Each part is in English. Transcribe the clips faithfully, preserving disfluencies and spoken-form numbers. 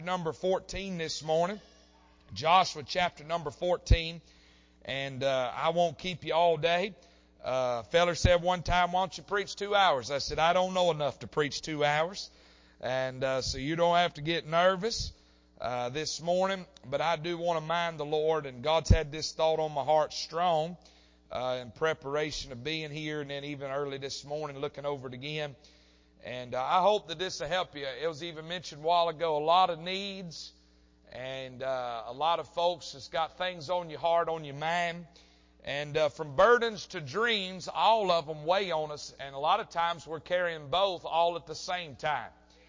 Number fourteen this morning. Joshua chapter number fourteen. And uh, I won't keep you all day. Uh, a feller said one time, why don't you preach two hours? I said, I don't know enough to preach two hours. And uh, so you don't have to get nervous uh, this morning. But I do want to mind the Lord. And God's had this thought on my heart strong uh, in preparation of being here. And then even early this morning looking over it again. And uh, I hope that this will help you. It was even mentioned a while ago, a lot of needs and uh, a lot of folks that's got things on your heart, on your mind. And uh, from burdens to dreams, all of them weigh on us. And a lot of times we're carrying both all at the same time.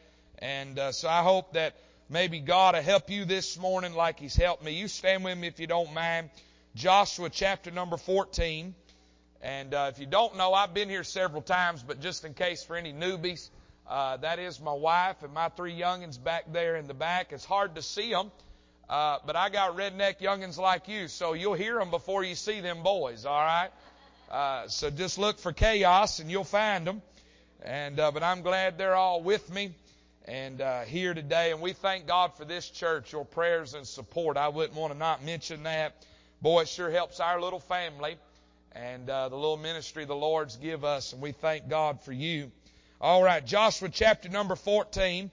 And uh, so I hope that maybe God will help you this morning like He's helped me. You stand with me if you don't mind. Joshua chapter number fourteen. And uh, if you don't know, I've been here several times, but just in case for any newbies, uh, that is my wife and my three youngins back there in the back. It's hard to see them, uh, but I got redneck youngins like you, so you'll hear them before you see them boys, all right? Uh, so just look for chaos and you'll find them. And uh, but I'm glad they're all with me and uh, here today. And we thank God for this church, your prayers and support. I wouldn't want to not mention that. Boy, it sure helps our little family. And uh, the little ministry the Lord's give us, and we thank God for you. All right, Joshua chapter number fourteen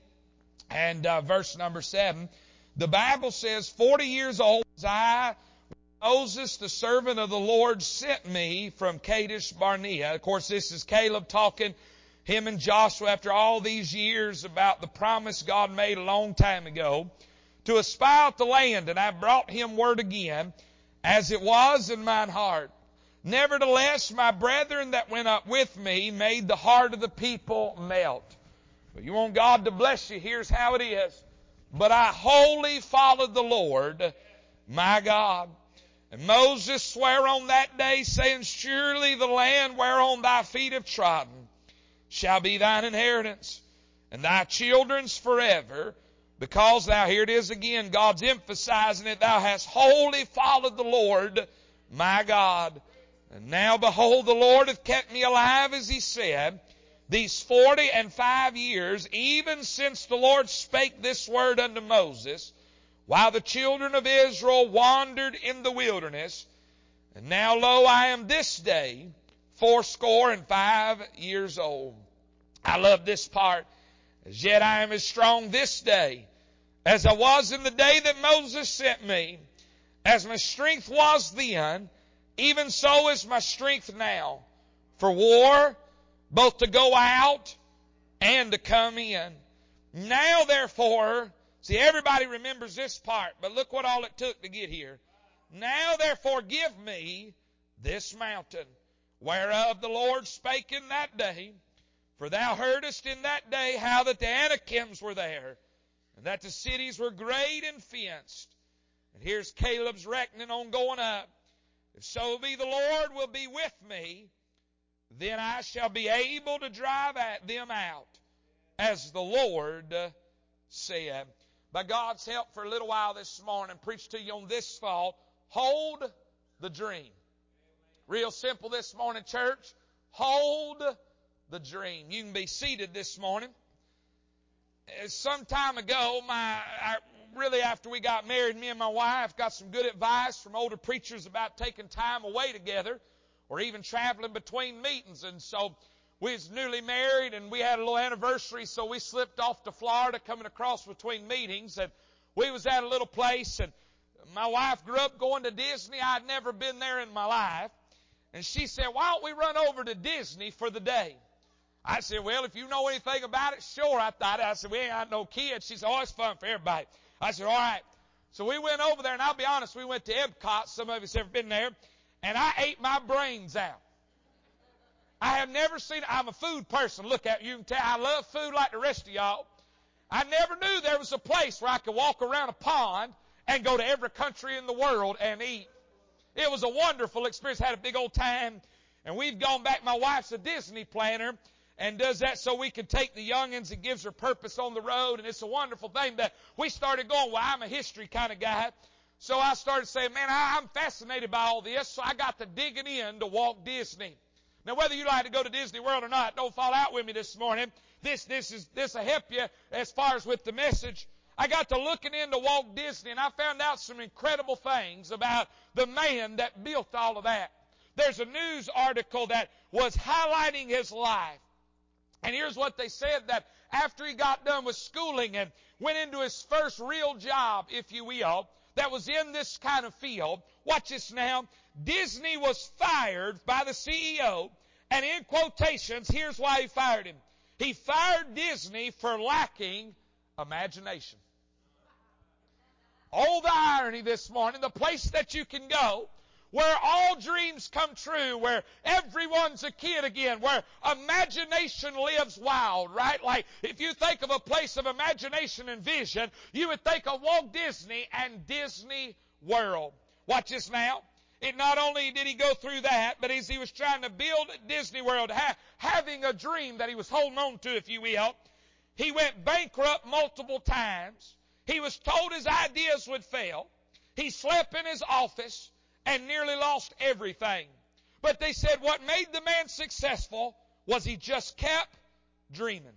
and uh, verse number seven. The Bible says, forty years old was I, Moses, the servant of the Lord, sent me from Kadesh Barnea. Of course, this is Caleb talking, him and Joshua, after all these years about the promise God made a long time ago, to espy out the land. And I brought him word again, as it was in mine heart. Nevertheless, my brethren that went up with me made the heart of the people melt. But you want God to bless you, here's how it is. But I wholly followed the Lord, my God. And Moses sware on that day, saying, surely the land whereon thy feet have trodden shall be thine inheritance, and thy children's forever, because thou, here it is again, God's emphasizing it, thou hast wholly followed the Lord, my God. And now behold, the Lord hath kept me alive, as He said, these forty and five years, even since the Lord spake this word unto Moses, while the children of Israel wandered in the wilderness. And now, lo, I am this day fourscore and five years old. I love this part. As yet I am as strong this day as I was in the day that Moses sent me. As my strength was then, even so is my strength now, for war, both to go out and to come in. Now therefore, see, everybody remembers this part, but look what all it took to get here. Now therefore give me this mountain, whereof the Lord spake in that day. For thou heardest in that day how that the Anakims were there, and that the cities were great and fenced. And here's Caleb's reckoning on going up. If so be the Lord will be with me, then I shall be able to drive at them out, as the Lord said. By God's help, for a little while this morning, preach to you on this thought, hold the dream. Real simple this morning, church. Hold the dream. You can be seated this morning. Some time ago, my I, really after we got married, me and my wife got some good advice from older preachers about taking time away together or even traveling between meetings. And so we was newly married and we had a little anniversary, so we slipped off to Florida coming across between meetings. And we was at a little place, and my wife grew up going to Disney. I'd never been there in my life. And she said, why don't we run over to Disney for the day? I said, well, if you know anything about it, sure. I thought, I said, we ain't got no kids. She said, oh, it's fun for everybody. I said, all right. So we went over there, and I'll be honest, we went to Epcot. Some of us ever been there. And I ate my brains out. I have never seen, I'm a food person. Look at you, you can tell I love food like the rest of y'all. I never knew there was a place where I could walk around a pond and go to every country in the world and eat. It was a wonderful experience. Had a big old time. And we've gone back. My wife's a Disney planner and does that so we can take the youngins and gives her purpose on the road. And it's a wonderful thing that we started going, well, I'm a history kind of guy. So I started saying, man, I'm fascinated by all this. So I got to digging in to Walt Disney. Now, whether you like to go to Disney World or not, don't fall out with me this morning. This, this is, this will help you as far as with the message. I got to looking into Walt Disney, and I found out some incredible things about the man that built all of that. There's a news article that was highlighting his life. And here's what they said, that after he got done with schooling and went into his first real job, if you will, that was in this kind of field, watch this now, Disney was fired by the C E O, and in quotations, here's why he fired him. He fired Disney for lacking imagination. Oh, the irony this morning, the place that you can go where all dreams come true, where everyone's a kid again, where imagination lives wild, right? Like, if you think of a place of imagination and vision, you would think of Walt Disney and Disney World. Watch this now. It not only did he go through that, but as he was trying to build Disney World, ha- having a dream that he was holding on to, if you will, he went bankrupt multiple times. He was told his ideas would fail. He slept in his office and nearly lost everything. But they said what made the man successful was he just kept dreaming.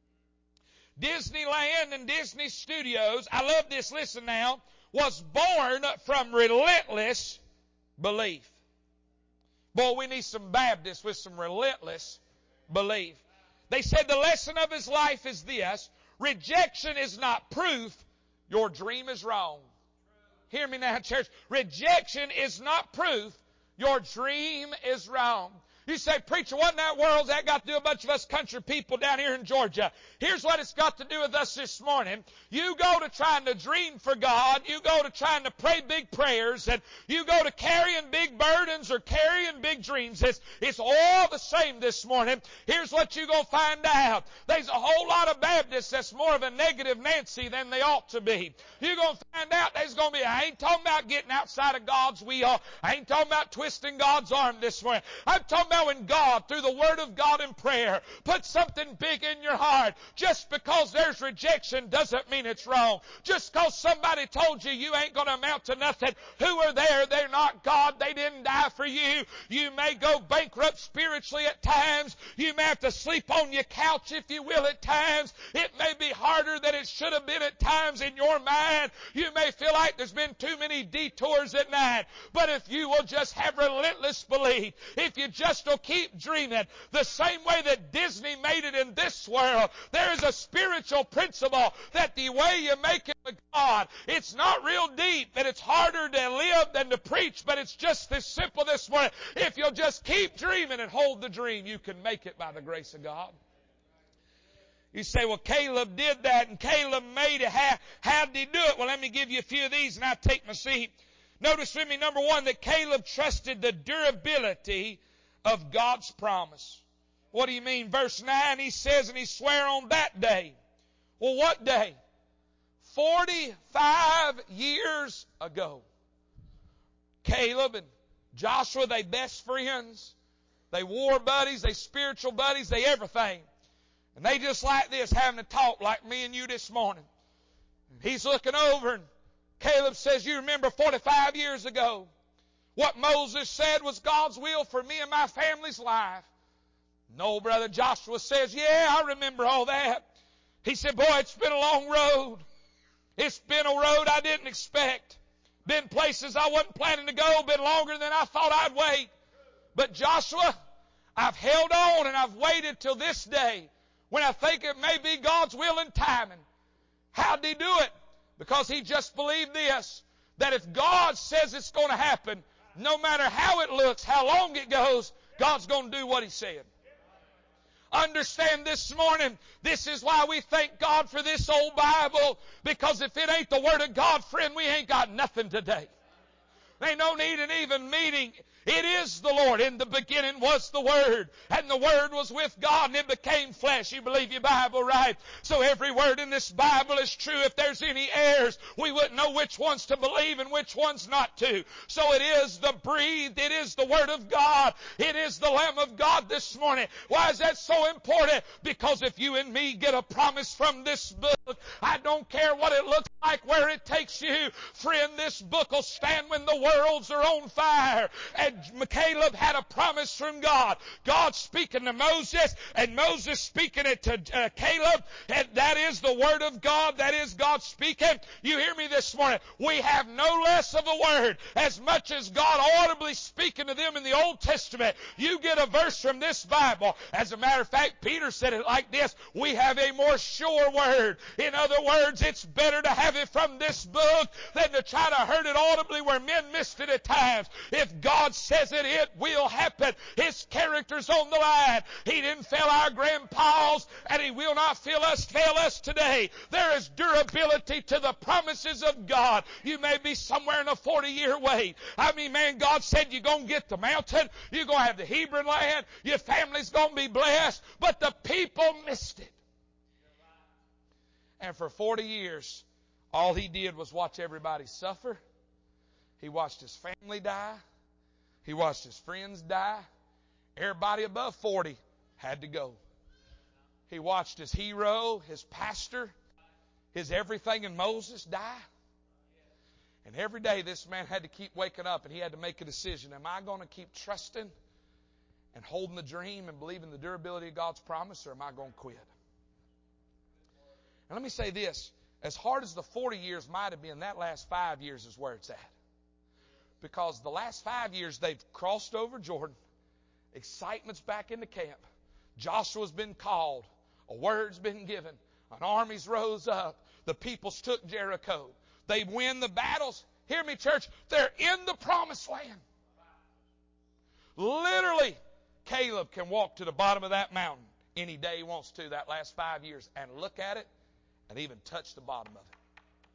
Disneyland and Disney Studios, I love this, listen now, was born from relentless belief. Boy, we need some Baptists with some relentless belief. They said the lesson of his life is this: rejection is not proof your dream is wrong. Hear me now, church. Rejection is not proof your dream is wrong. You say, preacher, what in that world's that got to do with a bunch of us country people down here in Georgia? Here's what it's got to do with us this morning. You go to trying to dream for God. You go to trying to pray big prayers. And you go to carrying big burdens or carrying big dreams. It's, it's all the same this morning. Here's what you're going to find out. There's a whole lot of Baptists that's more of a negative Nancy than they ought to be. You're going to find out there's going to be, I ain't talking about getting outside of God's will. I ain't talking about twisting God's arm this morning. I'm talking about when God, through the Word of God and prayer, puts something big in your heart. Just because there's rejection doesn't mean it's wrong. Just because somebody told you you ain't going to amount to nothing, who are there? They're not God. They didn't die for you. You may go bankrupt spiritually at times. You may have to sleep on your couch, if you will, at times. It may be harder than it should have been at times in your mind. You may feel like there's been too many detours at night. But if you will just have relentless belief, if you just will keep dreaming, the same way that Disney made it in this world, there is a spiritual principle that the way you make it with God, it's not real deep, and it's harder to live than to preach, but it's just this simple this morning. If you'll just keep dreaming and hold the dream, you can make it by the grace of God. You say, well, Caleb did that, and Caleb made it. How, how did he do it? Well, let me give you a few of these, and I'll take my seat. Notice with me, number one, that Caleb trusted the durability of God's promise. What do you mean? Verse nine, he says, and he swore on that day. Well, what day? forty-five years ago. Caleb and Joshua, they best friends. They war buddies, they spiritual buddies, they everything. And they just like this, having a talk like me and you this morning. He's looking over, and Caleb says, you remember forty-five years ago, what Moses said was God's will for me and my family's life. No, brother, Joshua says, yeah, I remember all that. He said, boy, it's been a long road. It's been a road I didn't expect. Been places I wasn't planning to go. Been longer than I thought I'd wait. But Joshua, I've held on and I've waited till this day when I think it may be God's will and timing. How did he do it? Because he just believed this, that if God says it's going to happen, no matter how it looks, how long it goes, God's going to do what he said. Understand this morning, this is why we thank God for this old Bible, because if it ain't the Word of God, friend, we ain't got nothing today. There ain't no need in even meeting. It is the Lord. In the beginning was the Word, and the Word was with God, and it became flesh. You believe your Bible, right? So every word in this Bible is true. If there's any errors, we wouldn't know which ones to believe and which ones not to. So it is the breathed, it is the Word of God, it is the Lamb of God this morning. Why is that so important? Because if you and me get a promise from this book, I don't care what it looks like, where it takes you, friend, this book will stand when the worlds are on fire. And had, Caleb had a promise from God. God speaking to Moses and Moses speaking it to uh, Caleb. And that is the Word of God. That is God speaking. You hear me this morning? We have no less of a word. As much as God audibly speaking to them in the Old Testament, you get a verse from this Bible. As a matter of fact, Peter said it like this: we have a more sure word. In other words, it's better to have it from this book than to try to heard it audibly where men missed it at times. If God says it, it will happen. His character's on the line. He didn't fail our grandpas, and He will not fail us, fail us today. There is durability to the promises of God. You may be somewhere in a forty-year wait. I mean, man, God said you're going to get the mountain. You're going to have the Hebron land. Your family's going to be blessed. But the people missed it. And for forty years, all he did was watch everybody suffer. He watched his family die. He watched his friends die. Everybody above forty had to go. He watched his hero, his pastor, his everything in Moses die. And every day this man had to keep waking up and he had to make a decision. Am I going to keep trusting and holding the dream and believing the durability of God's promise, or am I going to quit? And let me say this. As hard as the forty years might have been, that last five years is where it's at. Because the last five years they've crossed over Jordan. Excitement's back in the camp. Joshua's been called. A word's been given. An army's rose up. The peoples took Jericho. They win the battles. Hear me, church. They're in the promised land. Literally, Caleb can walk to the bottom of that mountain any day he wants to that last five years and look at it and even touch the bottom of it.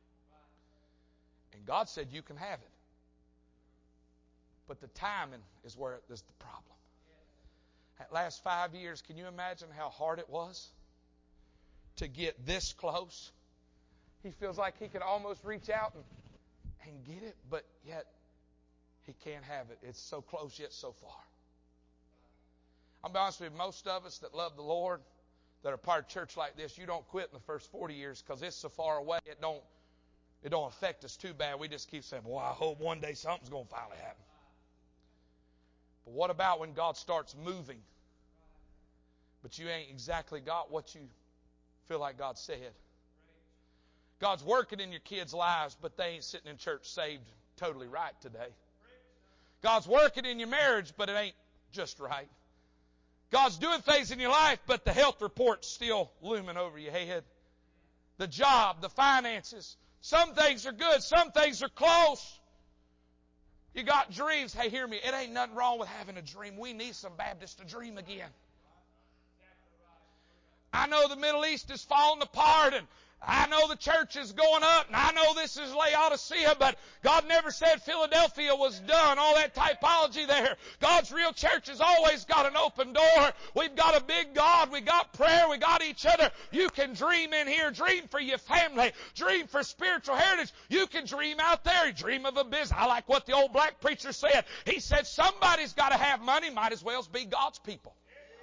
And God said you can have it. But the timing is where there's the problem. That last five years, can you imagine how hard it was to get this close? He feels like he can almost reach out and, and get it, but yet he can't have it. It's so close yet so far. I'll be honest with you, most of us that love the Lord, that are part of a church like this, you don't quit in the first forty years because it's so far away, it don't, it don't affect us too bad. We just keep saying, well, I hope one day something's going to finally happen. But what about when God starts moving, but you ain't exactly got what you feel like God said? God's working in your kids' lives, but they ain't sitting in church saved totally right today. God's working in your marriage, but it ain't just right. God's doing things in your life, but the health report's still looming over your head. The job, the finances. Some things are good. Some things are close. You got dreams. Hey, hear me. It ain't nothing wrong with having a dream. We need some Baptists to dream again. I know the Middle East is falling apart, and I know the church is going up, and I know this is Laodicea, but God never said Philadelphia was done. All that typology there. God's real church has always got an open door. We've got a big God. We got prayer. We got each other. You can dream in here. Dream for your family. Dream for spiritual heritage. You can dream out there. You dream of a business. I like what the old black preacher said. He said somebody's got to have money. Might as well be God's people.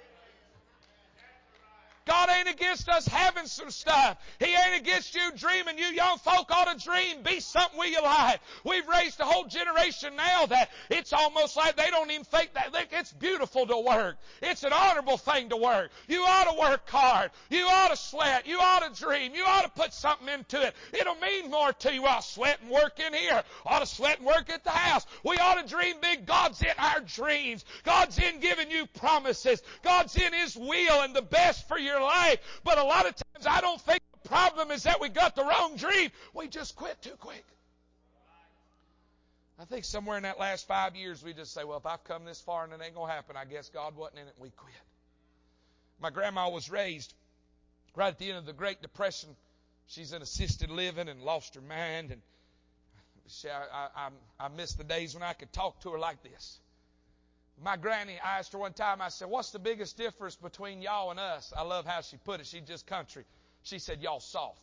God ain't against us having some stuff. He ain't against you dreaming. You young folk ought to dream. Be something with your life. We've raised a whole generation now that it's almost like they don't even think that. It's beautiful to work. It's an honorable thing to work. You ought to work hard. You ought to sweat. You ought to dream. You ought to put something into it. It'll mean more to you. I'll sweat and work in here. Ought to sweat and work at the house. We ought to dream big. God's in our dreams. God's in giving you promises. God's in His will and the best for your life. But a lot of times I don't think the problem is that we got the wrong dream. We just quit too quick. I think somewhere in that last five years we just say, well, if I've come this far and it ain't going to happen, I guess God wasn't in it. We quit. My grandma was raised right at the end of the Great Depression. She's in assisted living and lost her mind. And she, I, I, I miss the days when I could talk to her like this. My granny, I asked her one time, I said, what's the biggest difference between y'all and us? I love how she put it. She's just country. She said, y'all soft.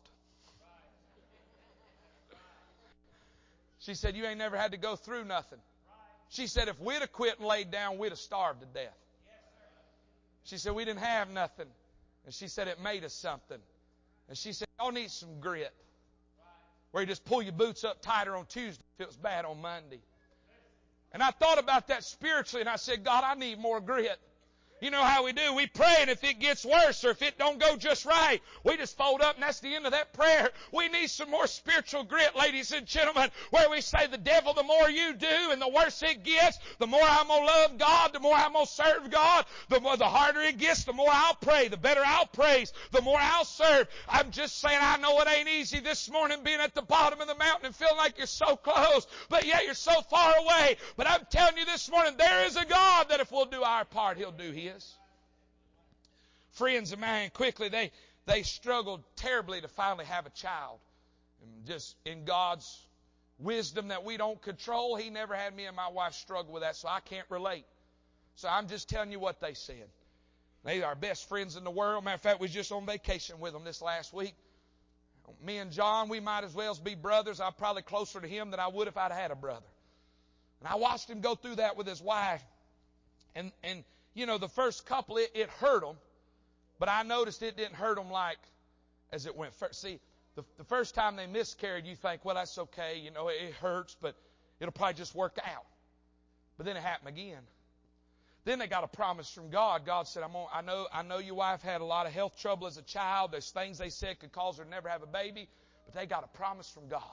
She said, you ain't never had to go through nothing. She said, if we'd have quit and laid down, we'd have starved to death. She said, we didn't have nothing. And she said, it made us something. And she said, y'all need some grit. Where you just pull your boots up tighter on Tuesday if it was bad on Monday. And I thought about that spiritually, and I said, God, I need more grit. You know how we do. We pray, and if it gets worse or if it don't go just right, we just fold up, and that's the end of that prayer. We need some more spiritual grit, ladies and gentlemen, where we say, the devil, the more you do and the worse it gets, the more I'm going to love God, the more I'm going to serve God, the more, the harder it gets, the more I'll pray, the better I'll praise, the more I'll serve. I'm just saying, I know it ain't easy this morning being at the bottom of the mountain and feeling like you're so close, but yet you're so far away. But I'm telling you this morning, there is a God that if we'll do our part, He'll do His. Friends of mine, quickly, they, they struggled terribly to finally have a child. And just in God's wisdom that we don't control, He never had me and my wife struggle with that, so I can't relate. So I'm just telling you what they said. They are our best friends in the world. Matter of fact, we was just on vacation with them this last week. Me and John, we might as well be brothers. I'm probably closer to him than I would if I'd had a brother. And I watched him go through that with his wife. And, and you know, the first couple, it, it hurt them. But I noticed it didn't hurt them like as it went first. See, the, the first time they miscarried, you think, well, that's okay. You know, it, it hurts, but it'll probably just work out. But then it happened again. Then they got a promise from God. God said, I'm gonna, I know, I know your wife had a lot of health trouble as a child. There's things they said could cause her to never have a baby. But they got a promise from God.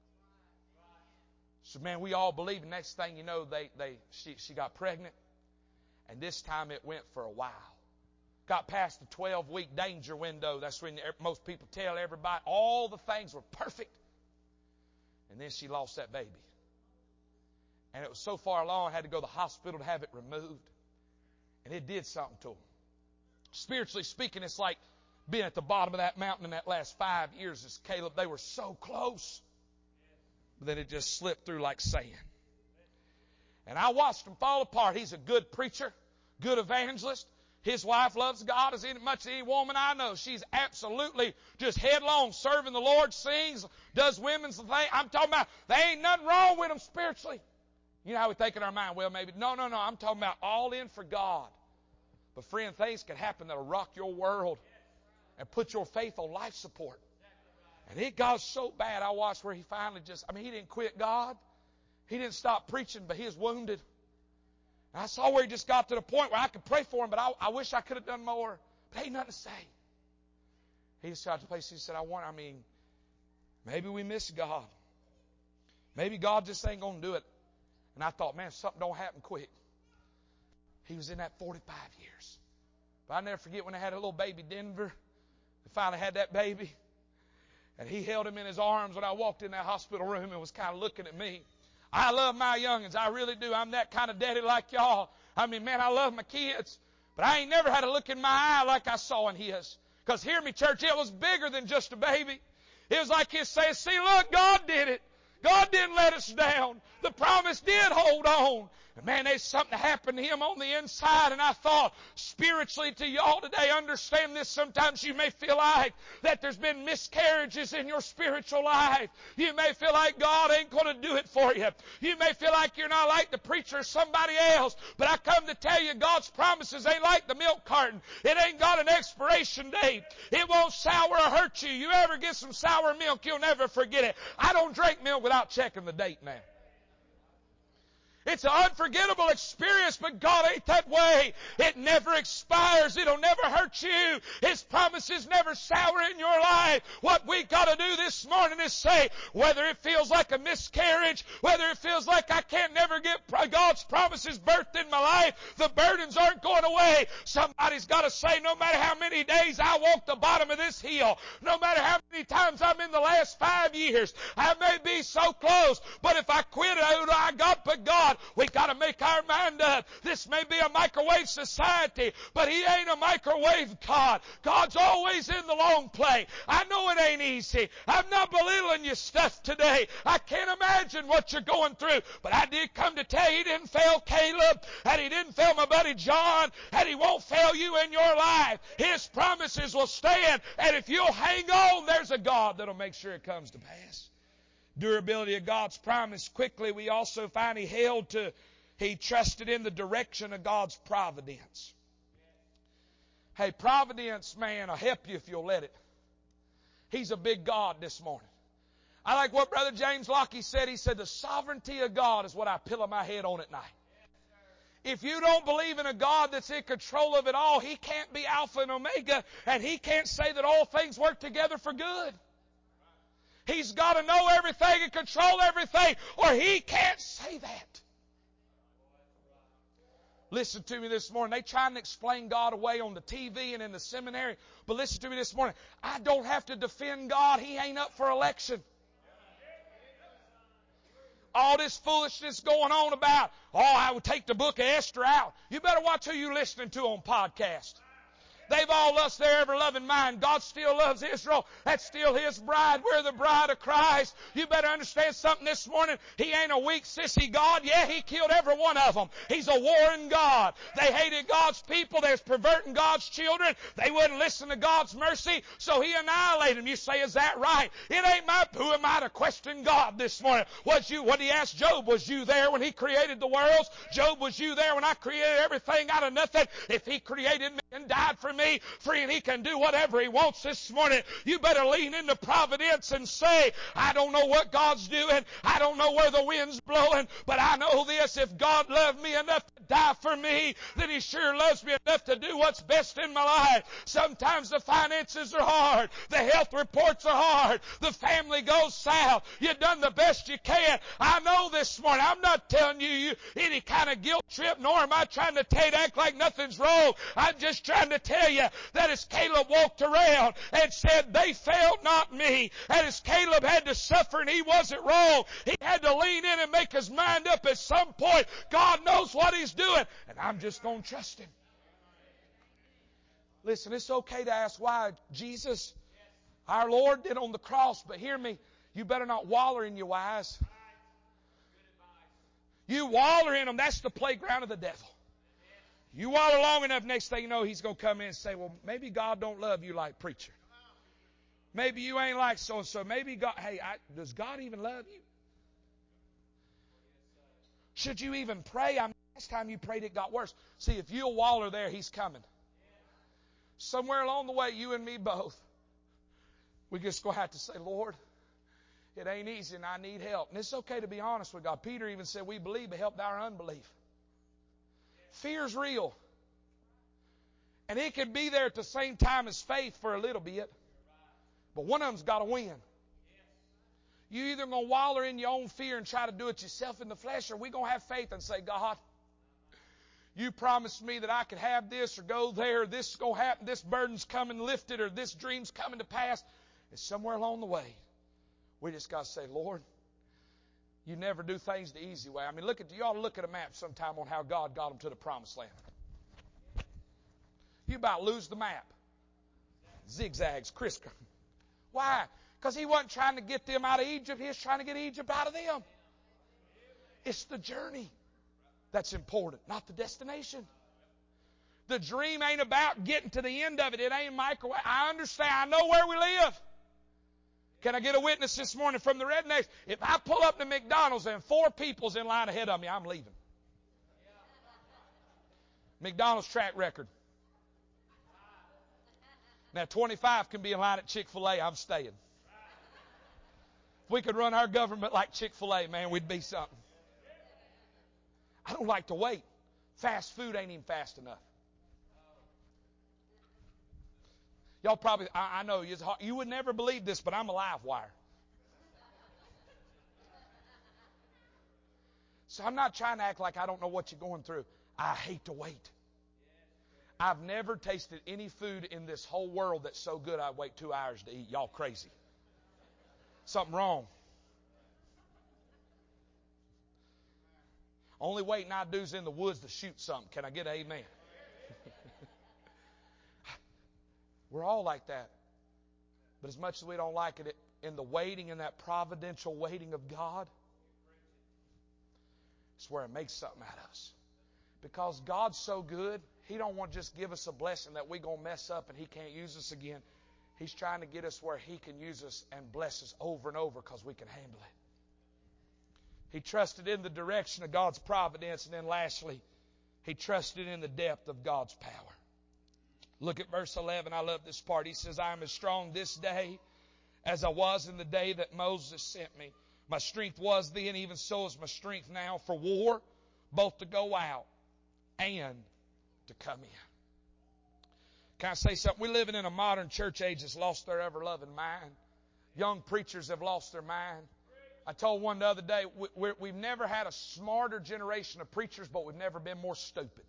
So, man, we all believe. The next thing you know, they, they, she, she got pregnant. And this time it went for a while. Got past the twelve-week danger window. That's when most people tell everybody all the things were perfect. And then she lost that baby. And it was so far along, I had to go to the hospital to have it removed. And it did something to them. Spiritually speaking, it's like being at the bottom of that mountain in that last five years as Caleb. They were so close. But then it just slipped through like sand. And I watched him fall apart. He's a good preacher, good evangelist. His wife loves God as much as any woman I know. She's absolutely just headlong, serving the Lord, sings, does women's thing. I'm talking about, there ain't nothing wrong with them spiritually. You know how we think in our mind, well, maybe, no, no, no, I'm talking about all in for God. But friend, things can happen that'll rock your world and put your faith on life support. And it got so bad, I watched where he finally just, I mean, he didn't quit God. He didn't stop preaching, but he was wounded. And I saw where he just got to the point where I could pray for him, but I, I wish I could have done more. But ain't nothing to say. He just got to the place, he said, I want, I mean, maybe we miss God. Maybe God just ain't going to do it. And I thought, man, if something don't happen quick. He was in that forty-five years. But I never forget when I had a little baby Denver. I finally had that baby. And he held him in his arms when I walked in that hospital room and was kind of looking at me. I love my youngins. I really do. I'm that kind of daddy like y'all. I mean, man, I love my kids. But I ain't never had a look in my eye like I saw in his. Because hear me, church, it was bigger than just a baby. It was like his saying, see, look, God did it. God didn't let us down. The promise did hold on. And man, there's something happened to him on the inside. And I thought, spiritually to y'all today, understand this. Sometimes you may feel like that there's been miscarriages in your spiritual life. You may feel like God ain't going to do it for you. You may feel like you're not like the preacher or somebody else. But I come to tell you, God's promises ain't like the milk carton. It ain't got an expiration date. It won't sour or hurt you. You ever get some sour milk, you'll never forget it. I don't drink milk without checking the date now. It's an unforgettable experience, but God ain't that way. It never expires. It'll never hurt you. His promises never sour in your life. What we got to do this morning is say, whether it feels like a miscarriage, whether it feels like I can't never get God's promises birthed in my life, the burdens aren't going away. Somebody's got to say, no matter how many days I walk the bottom of this hill, no matter how many times I'm in the last five years, I may be so close, but if I quit, who do I got but God? We got to make our mind up. This may be a microwave society, but He ain't a microwave God. God's always in the long play. I know it ain't easy. I'm not belittling your stuff today. I can't imagine what you're going through, but I did come to tell you He didn't fail Caleb, and He didn't fail my buddy John, and He won't fail you in your life. His promises will stand, and if you'll hang on, there's a God that'll make sure it comes to pass. Durability of God's promise. Quickly, we also find he held to, he trusted in the direction of God's providence. Hey, providence, man, will help you if you'll let it. He's a big God this morning. I like what Brother James Locke said. He said, the sovereignty of God is what I pillow my head on at night. If you don't believe in a God that's in control of it all, He can't be Alpha and Omega, and He can't say that all things work together for good. He's got to know everything and control everything, or He can't say that. Listen to me this morning. They trying to explain God away on the T V and in the seminary, but listen to me this morning. I don't have to defend God. He ain't up for election. All this foolishness going on about, oh, I would take the book of Esther out. You better watch who you're listening to on podcast. They've all lost their ever-loving mind. God still loves Israel. That's still His bride. We're the bride of Christ. You better understand something this morning. He ain't a weak, sissy God. Yeah, He killed every one of them. He's a warring God. They hated God's people. They was perverting God's children. They wouldn't listen to God's mercy, so He annihilated them. You say, is that right? It ain't my, who am I to question God this morning? Was you, what He asked Job, was you there when He created the worlds? Job, was you there when I created everything out of nothing? If He created me and died for me, free, and He can do whatever He wants this morning, you better lean into providence and say, I don't know what God's doing. I don't know where the wind's blowing, but I know this. If God loved me enough to die for me, then He sure loves me enough to do what's best in my life. Sometimes the finances are hard. The health reports are hard. The family goes south. You've done the best you can. I know this morning. I'm not telling you, you any kind of guilt trip, nor am I trying to tell you to act like nothing's wrong. I'm just trying to tell you that as Caleb walked around and said, they failed not me, and as Caleb had to suffer and he wasn't wrong, he had to lean in and make his mind up at some point. God knows what He's doing, and I'm just going to trust Him. Listen, it's okay to ask why Jesus, our Lord, did on the cross, but hear me, you better not waller in your whys. You waller in them, that's the playground of the devil. You waller long enough, next thing you know, he's going to come in and say, well, maybe God don't love you like preacher. Maybe you ain't like so-and-so. Maybe God, hey, I, does God even love you? Should you even pray? I mean, last time you prayed, it got worse. See, if you'll waller there, He's coming. Somewhere along the way, you and me both, we just going to have to say, Lord, it ain't easy and I need help. And it's okay to be honest with God. Peter even said, we believe, but help our unbelief. Fear's real. And it can be there at the same time as faith for a little bit. But one of them's got to win. You either going to waller in your own fear and try to do it yourself in the flesh, or we going to have faith and say, God, You promised me that I could have this or go there, or this is going to happen, this burden's coming lifted, or this dream's coming to pass. And somewhere along the way, we just got to say, Lord, You never do things the easy way. I mean, look at you ought to look at a map sometime on how God got them to the promised land. You about lose the map. Zigzags, crisscross. Why? Because He wasn't trying to get them out of Egypt. He was trying to get Egypt out of them. It's the journey that's important, not the destination. The dream ain't about getting to the end of it. It ain't microwave. I understand. I know where we live. Can I get a witness this morning from the rednecks? If I pull up to McDonald's and four people's in line ahead of me, I'm leaving. McDonald's track record. Now, twenty-five can be in line at Chick-fil-A. I'm staying. If we could run our government like Chick-fil-A, man, we'd be something. I don't like to wait. Fast food ain't even fast enough. Y'all probably, I, I know, you would never believe this, but I'm a live wire. So I'm not trying to act like I don't know what you're going through. I hate to wait. I've never tasted any food in this whole world that's so good I'd wait two hours to eat. Y'all crazy. Something wrong. Only waiting I do is in the woods to shoot something. Can I get an amen? We're all like that. But as much as we don't like it, in the waiting, in that providential waiting of God, it's where it makes something out of us. Because God's so good, He don't want to just give us a blessing that we're going to mess up and He can't use us again. He's trying to get us where He can use us and bless us over and over because we can handle it. He trusted in the direction of God's providence. And then lastly, he trusted in the depth of God's power. Look at verse eleven. I love this part. He says, I am as strong this day as I was in the day that Moses sent me. My strength was then, even so is my strength now for war, both to go out and to come in. Can I say something? We're living in a modern church age that's lost their ever-loving mind. Young preachers have lost their mind. I told one the other day, we, we're, we've never had a smarter generation of preachers, but we've never been more stupid.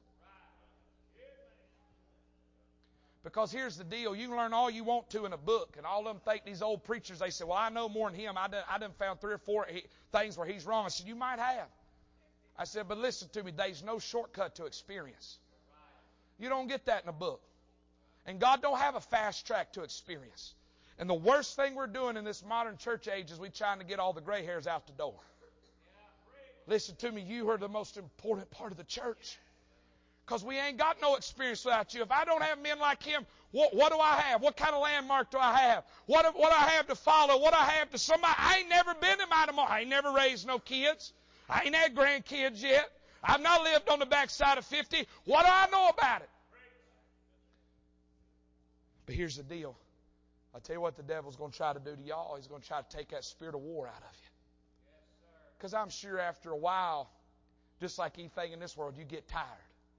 Because here's the deal. You can learn all you want to in a book. And all of them think these old preachers, they say, well, I know more than him. I done, I done found three or four things where he's wrong. I said, you might have. I said, but listen to me. There's no shortcut to experience. You don't get that in a book. And God don't have a fast track to experience. And the worst thing we're doing in this modern church age is we trying to get all the gray hairs out the door. Listen to me. You are the most important part of the church. Because we ain't got no experience without you. If I don't have men like him, what, what do I have? What kind of landmark do I have? What, what do I have to follow? What do I have to somebody? I ain't never been to Mighty. I ain't never raised no kids. I ain't had grandkids yet. I've not lived on the backside of fifty. What do I know about it? But here's the deal. I'll tell you what the devil's going to try to do to y'all. He's going to try to take that spirit of war out of you. Because I'm sure after a while, just like anything in this world, you get tired.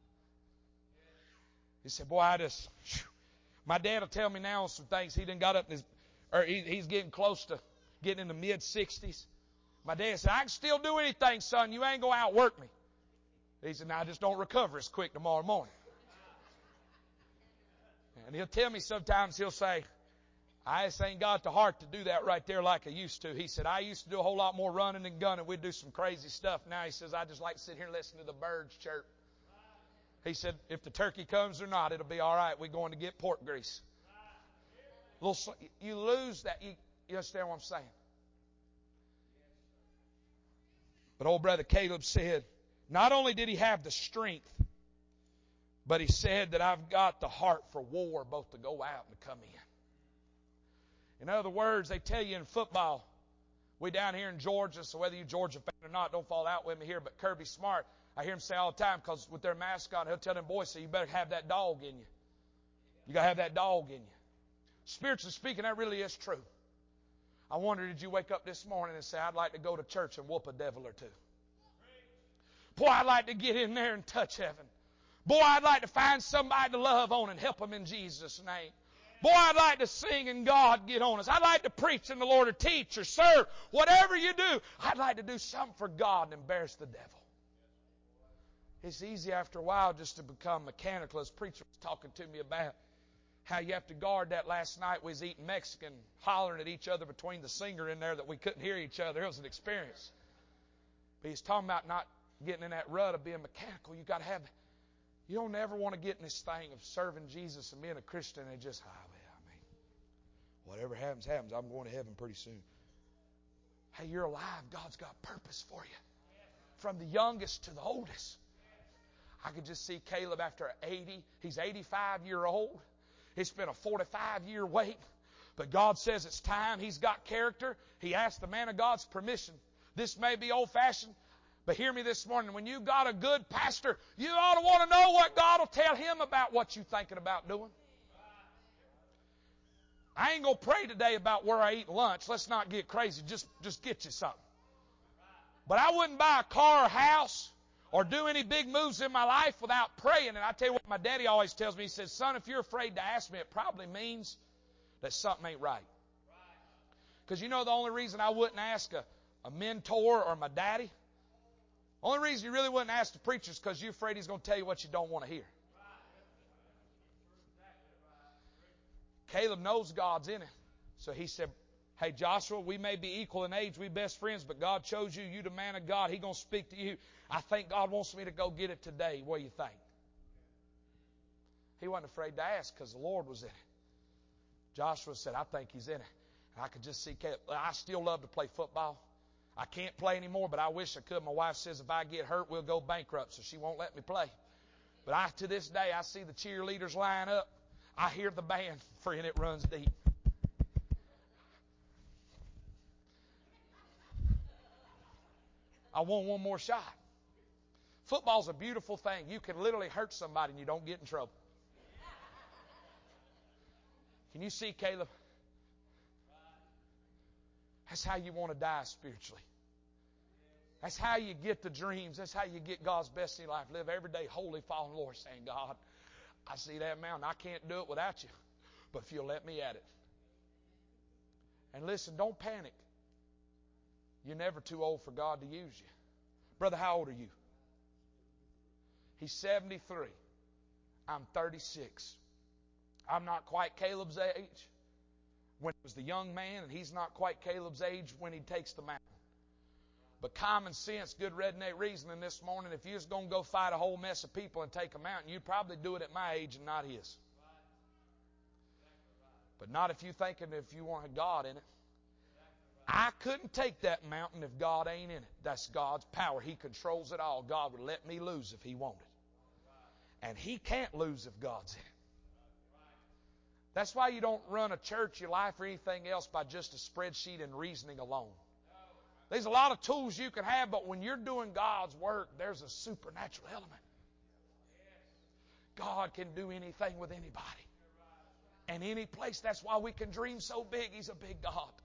He said, boy, I just, whew. My dad will tell me now some things. He done got up in his, or he, he's getting close to getting in the mid sixties. My dad said, I can still do anything, son. You ain't going to outwork me. He said, now I just don't recover as quick tomorrow morning. And he'll tell me sometimes, he'll say, I just ain't got the heart to do that right there like I used to. He said, I used to do a whole lot more running and gunning. We'd do some crazy stuff. Now he says, I just like to sit here and listen to the birds chirp. He said, if the turkey comes or not, it'll be all right. We're going to get pork grease. Little, you lose that. You, you understand what I'm saying? But old brother Caleb said, not only did he have the strength, but he said that I've got the heart for war, both to go out and to come in. In other words, they tell you in football, we down here in Georgia, so whether you're a Georgia fan or not, don't fall out with me here, but Kirby Smart, I hear him say all the time, because with their mascot, he'll tell them boys, so you better have that dog in you. You got to have that dog in you. Spiritually speaking, that really is true. I wonder, did you wake up this morning and say, I'd like to go to church and whoop a devil or two? Boy, I'd like to get in there and touch heaven. Boy, I'd like to find somebody to love on and help them in Jesus' name. Boy, I'd like to sing and God get on us. I'd like to preach and the Lord or teach or serve. Whatever you do, I'd like to do something for God and embarrass the devil. It's easy after a while just to become mechanical. As preacher was talking to me about how you have to guard that. Last night we was eating Mexican, hollering at each other between the singer in there that we couldn't hear each other. It was an experience. But he's talking about not getting in that rut of being mechanical. You got to have... You don't ever want to get in this thing of serving Jesus and being a Christian and just, ah, well, I mean, whatever happens, happens. I'm going to heaven pretty soon. Hey, you're alive. God's got purpose for you. From the youngest to the oldest. I could just see Caleb after eighty. He's eighty-five year old. He spent a forty-five year wait. But God says it's time. He's got character. He asked the man of God's permission. This may be old fashioned. But hear me this morning, when you got a good pastor, you ought to want to know what God will tell him about what you're thinking about doing. I ain't going to pray today about where I eat lunch. Let's not get crazy. Just, just get you something. But I wouldn't buy a car or house or do any big moves in my life without praying. And I tell you what my daddy always tells me. He says, son, if you're afraid to ask me, it probably means that something ain't right. Because you know the only reason I wouldn't ask a, a mentor or my daddy, only reason you really wouldn't ask the preacher is because you're afraid he's going to tell you what you don't want to hear. Caleb knows God's in it. So he said, hey, Joshua, we may be equal in age, we best friends, but God chose you, you the man of God. He's going to speak to you. I think God wants me to go get it today. What do you think? He wasn't afraid to ask because the Lord was in it. Joshua said, I think he's in it. And I could just see Caleb. I still love to play football. I can't play anymore, but I wish I could. My wife says if I get hurt, we'll go bankrupt, so she won't let me play. But I, to this day, I see the cheerleaders line up. I hear the band, friend, it runs deep. I want one more shot. Football's a beautiful thing. You can literally hurt somebody and you don't get in trouble. Can you see Caleb? That's how you want to die spiritually. That's how you get the dreams. That's how you get God's best in your life. Live every day holy, following the Lord, saying, God, I see that mountain. I can't do it without you. But if you'll let me at it. And listen, don't panic. You're never too old for God to use you. Brother, how old are you? He's seventy-three. I'm thirty-six. I'm not quite Caleb's age when he was the young man, and he's not quite Caleb's age when he takes the mountain. But common sense, good redneck reasoning this morning, if you was going to go fight a whole mess of people and take a mountain, you'd probably do it at my age and not his. But not if you're thinking if you want a God in it. I couldn't take that mountain if God ain't in it. That's God's power. He controls it all. God would let me lose if He wanted. And He can't lose if God's in it. That's why you don't run a church, your life, or anything else by just a spreadsheet and reasoning alone. There's a lot of tools you can have, but when you're doing God's work, there's a supernatural element. God can do anything with anybody. And any place. That's why we can dream so big. He's a big God.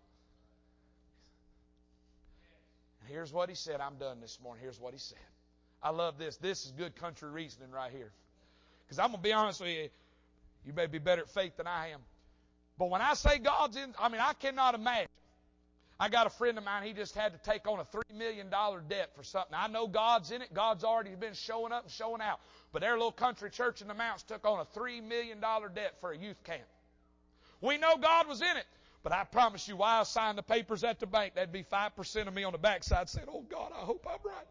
And here's what He said. I'm done this morning. Here's what He said. I love this. This is good country reasoning right here. Because I'm going to be honest with you. You may be better at faith than I am. But when I say God's in, I mean, I cannot imagine. I got a friend of mine, he just had to take on a three million dollars debt for something. I know God's in it. God's already been showing up and showing out. But their little country church in the mountains took on a three million dollars debt for a youth camp. We know God was in it. But I promise you, while I signed the papers at the bank, that'd be five percent of me on the backside saying, oh God, I hope I'm right.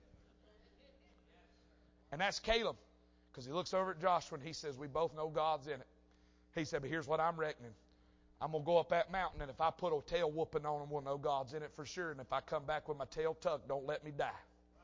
And that's Caleb. Because he looks over at Joshua and he says, we both know God's in it. He said, but here's what I'm reckoning. I'm going to go up that mountain, and if I put a tail whooping on them, we'll know God's in it for sure. And if I come back with my tail tucked, don't let me die.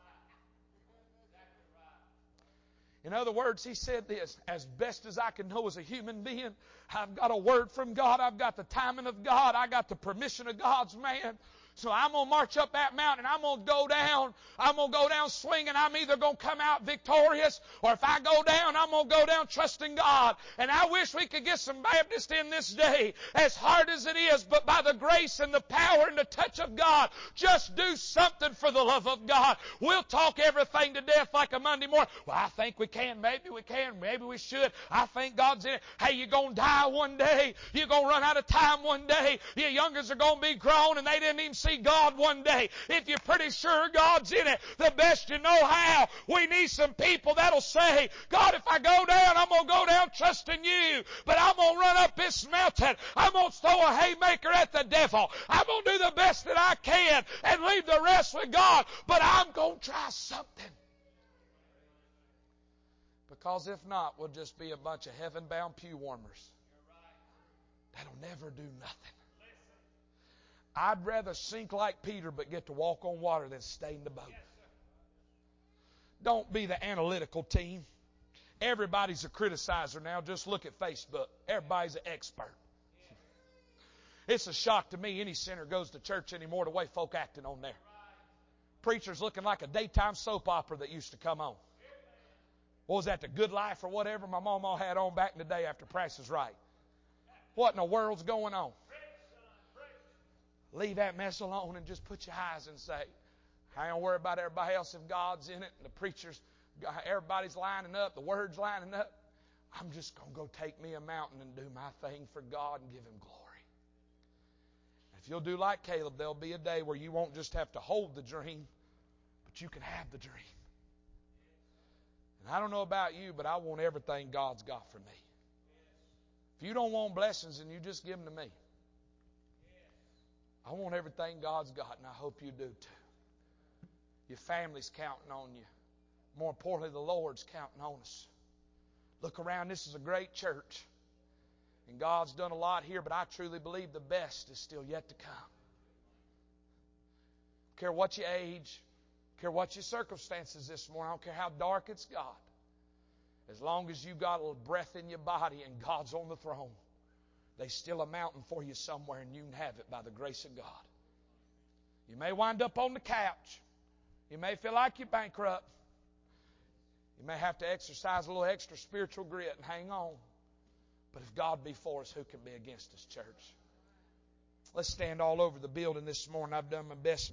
In other words, he said this, as best as I can know as a human being, I've got a word from God. I've got the timing of God. I got the permission of God's man. So I'm going to march up that mountain. I'm going to go down. I'm going to go down swinging. I'm either going to come out victorious, or if I go down, I'm going to go down trusting God. And I wish we could get some Baptists in this day, as hard as it is, but by the grace and the power and the touch of God, just do something for the love of God. We'll talk everything to death like a Monday morning. Well, I think we can. Maybe we can. Maybe we should. I think God's in it. Hey, you're going to die one day. You're going to run out of time one day. Your youngers are going to be grown and they didn't even see God one day. If you're pretty sure God's in it, the best you know how, we need some people that'll say, God, if I go down, I'm going to go down trusting you. But I'm going to run up this mountain. I'm going to throw a haymaker at the devil. I'm going to do the best that I can and leave the rest with God. But I'm going to try something. Because if not, we'll just be a bunch of heaven-bound pew warmers that'll never do nothing. I'd rather sink like Peter but get to walk on water than stay in the boat. Don't be the analytical team. Everybody's a criticizer now. Just look at Facebook. Everybody's an expert. It's a shock to me any sinner goes to church anymore the way folk acting on there. Preachers looking like a daytime soap opera that used to come on. What was that, The Good Life or whatever my mama had on back in the day after Price is Right? What in the world's going on? Leave that mess alone and just put your eyes and say, I don't worry about everybody else if God's in it. And the preachers, everybody's lining up, the word's lining up. I'm just going to go take me a mountain and do my thing for God and give Him glory. If you'll do like Caleb, there'll be a day where you won't just have to hold the dream, but you can have the dream. And I don't know about you, but I want everything God's got for me. If you don't want blessings, then you just give them to me. I want everything God's got, and I hope you do too. Your family's counting on you. More importantly, the Lord's counting on us. Look around. This is a great church. And God's done a lot here, but I truly believe the best is still yet to come. I don't care what your age, I don't care what your circumstances this morning, I don't care how dark it's got. As long as you've got a little breath in your body and God's on the throne, there's still a mountain for you somewhere, and you can have it by the grace of God. You may wind up on the couch. You may feel like you're bankrupt. You may have to exercise a little extra spiritual grit and hang on. But if God be for us, who can be against us, church? Let's stand all over the building this morning. I've done my best